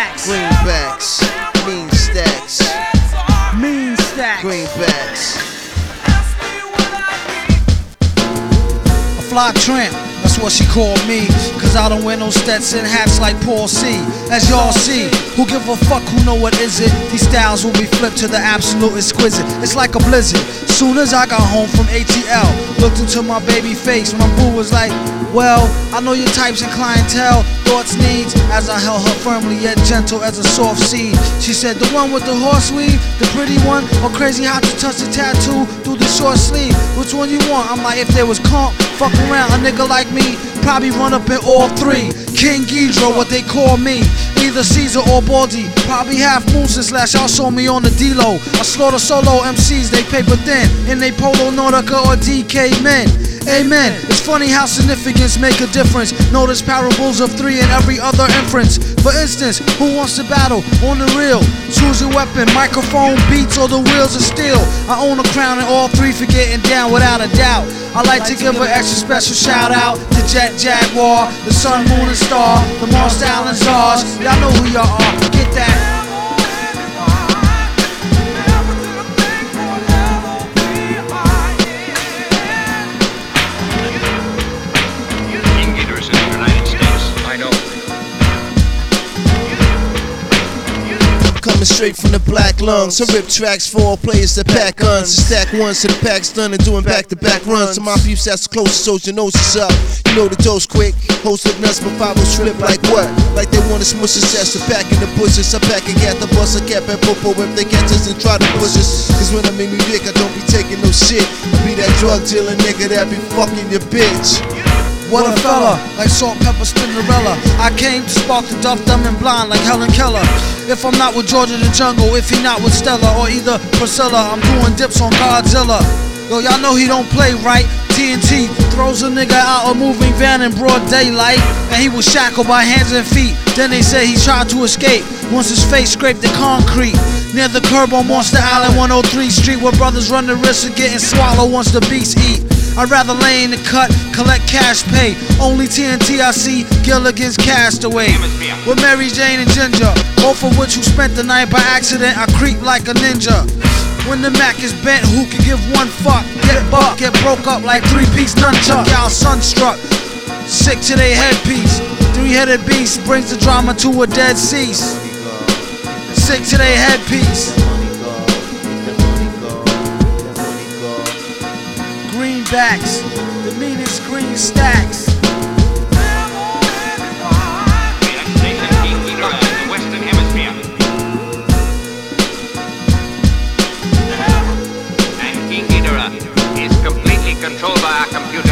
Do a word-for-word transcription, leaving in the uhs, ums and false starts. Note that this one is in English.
stacks. Greenbacks, mean stacks. Mean stacks. Greenbacks. A fly tramp, that's what she called me. Cause I don't wear no Stetson hats like Paul C. As y'all see, who give a fuck, who know what is it? These styles will be flipped to the absolute exquisite. It's like a blizzard. Soon as I got home from A T L, looked into my baby face. My boo was like, well, I know your types and clientele, thoughts, needs. As I held her firmly yet gentle as a soft seed, she said, the one with the horse sleeve, the pretty one, or crazy hot to touch the tattoo through the short sleeve? Which one you want? I'm like, if there was comp, fuck around, a nigga like me probably run up in all three. King Ghidra, what they call me, either Caesar or Baldy. Probably half Musa slash also me on the D-Lo. I slaughter solo M Cs, they paper thin, in they Polo Nautica or D K men. Amen. It's funny how significance make a difference. Notice parables of three and every other inference. For instance, who wants to battle on the real? Choose your weapon, microphone, beats, or the wheels of steel. I own a crown and all three for getting down without a doubt. I like to give an extra special shout out to Jet Jaguar, the Sun, Moon, and Star, the Mars, Style, and Zars. Y'all know who y'all are. Get that. Coming straight from the black lungs. I rip tracks for all players that pack guns. Stack ones to the pack's done and doing back to back runs. To my peeps that's the closest, so your nose is up. You know the dose quick. Host of nuts, but five oh slip like what? Like they want to smush us ass to pack in the bushes. I pack and get the bus, I cap and popo if they catch us and try to push us. Cause when I'm in New York, I don't be taking no shit. I be that drug dealer nigga that be fucking your bitch. What a fella, like Salt Pepper Spinderella. I came to spark the duff, dumb and blind like Helen Keller. If I'm not with Georgia the Jungle, if he not with Stella or either Priscilla, I'm doing dips on Godzilla. Yo, y'all know he don't play right. T N T throws a nigga out a moving van in broad daylight, and he was shackled by hands and feet. Then they say he tried to escape once his face scraped the concrete near the curb on Monster Island, one oh three Street, where brothers run the risk of getting swallowed once the beasts eat. I'd rather lay in the cut, collect cash pay. Only T N T I see, Gilligan's Castaway. With Mary Jane and Ginger, both of which who spent the night by accident. I creep like a ninja. When the Mac is bent, who can give one fuck? Get buck, get broke up like three-piece nunchuck. Y'all sunstruck, sick to their headpiece. Three-headed beast brings the drama to a dead cease. Sick to their headpiece. Greenbacks, the meanest green stacks. King Ghidorah is completely controlled by our computer.